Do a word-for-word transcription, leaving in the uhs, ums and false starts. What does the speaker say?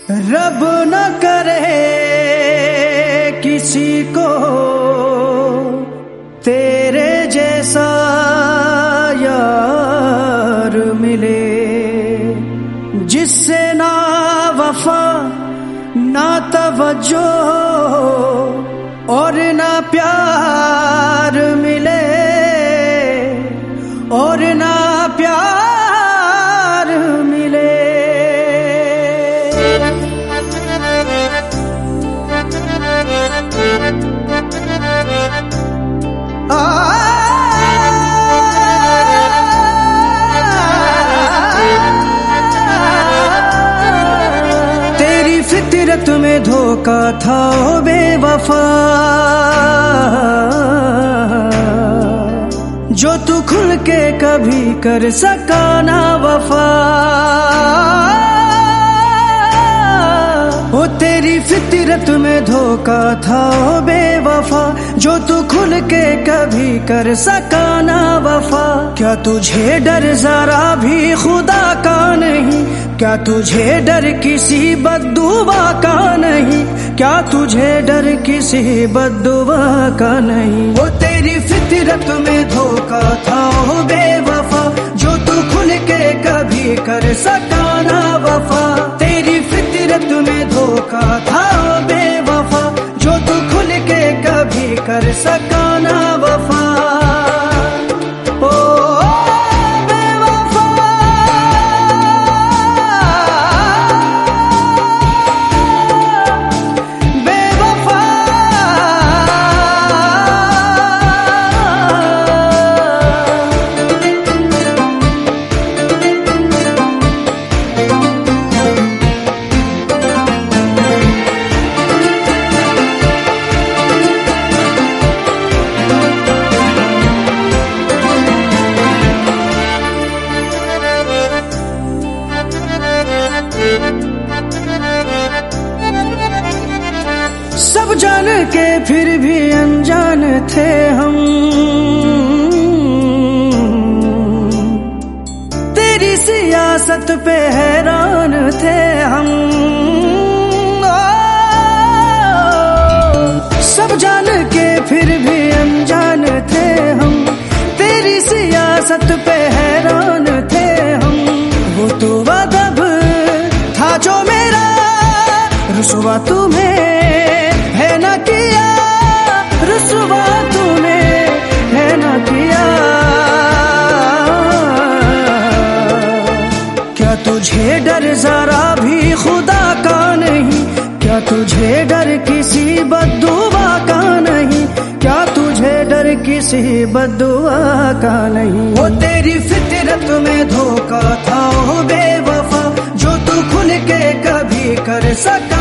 रब न करे किसी को तेरे जैसा यार मिले, जिससे ना वफा ना तवज्जो और ना प्यार मिले, और ना प्यार मिले। तेरी फितरत में धोखा था ओ बेवफा, जो तू खुल के कभी कर सका ना वफा। ओ तेरी फितरत में धोखा था ओ बेवफा, जो तू खुल के कभी कर सका ना वफा। क्या तुझे डर जरा भी खुदा का नहीं, क्या तुझे डर किसी बद्दुआ का नहीं, क्या तुझे डर किसी बद्दुआ का नहीं। वो तेरी फितरत में धोखा था ओ बेवफा, जो तू खुल के कभी कर सका ना वफा। तेरी फितरत में धोखा था ओ बेवफा, जो तू खुल के कभी कर सका ना वफा। सब जान के फिर भी अनजान थे हम, तेरी सियासत पे हैरान थे हम। सब जान के फिर भी अनजान थे हम, तेरी सियासत पे हैरान थे हम। वो तो अदब था जो मेरा रुसवा तुम्हें है न किया, रुसवा तूने है न किया। क्या तुझे डर जरा भी खुदा का नहीं, क्या तुझे डर किसी बद्दुआ का नहीं, क्या तुझे डर किसी बद्दुआ का नहीं। वो तेरी फितरत में धोखा था ओ बेवफा, जो तू खुल के कभी कर सका